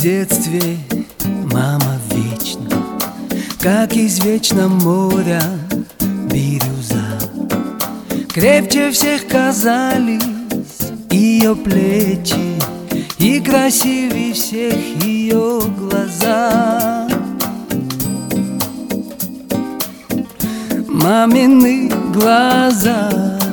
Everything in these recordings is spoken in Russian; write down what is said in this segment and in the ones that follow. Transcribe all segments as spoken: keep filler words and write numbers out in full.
детстве, мама вечно, как извечно моря бирюза. Крепче всех казались ее плечи и красивее всех ее глаза. Мамины глаза.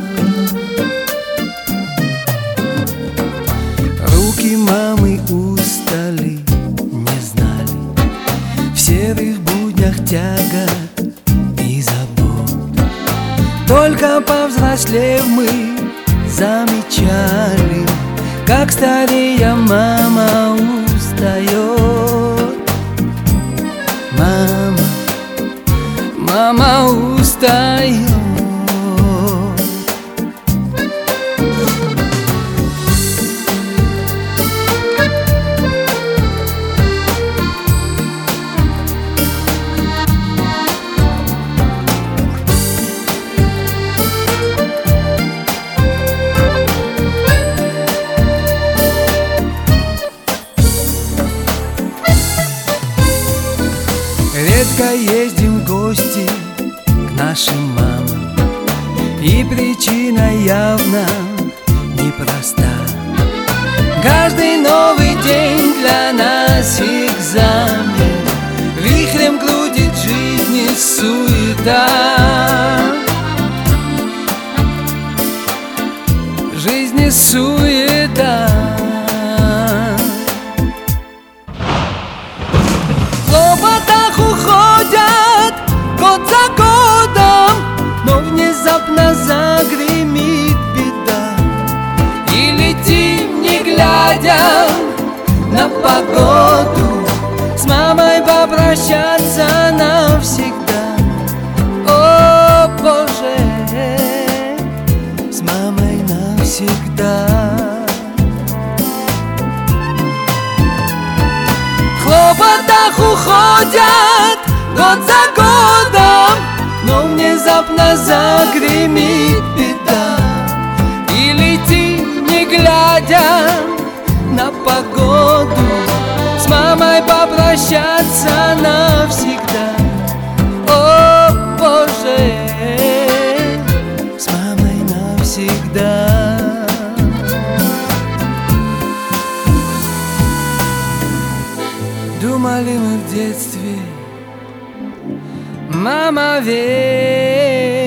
Руки мамы устали, не знали в серых буднях тягот и забот. Только повзрослев мы замечали, как старея мама устает. Мама, мама устает. Редко ездим в гости к нашим мамам, и причина явно непроста. Каждый новый день для нас экзамен, вихрем крутит жизни суета. Жизни суета. Уходят год за годом, но внезапно загремит беда, и летим, не глядя на погоду, с мамой попрощаться навсегда. О, Боже, с мамой навсегда. В хлопотах уходят год за годом, но внезапно загремит беда, и летим, не глядя на погоду, с мамой попрощаться навсегда. О, Боже, с мамой навсегда. Думали мы в детстве, мама, верь.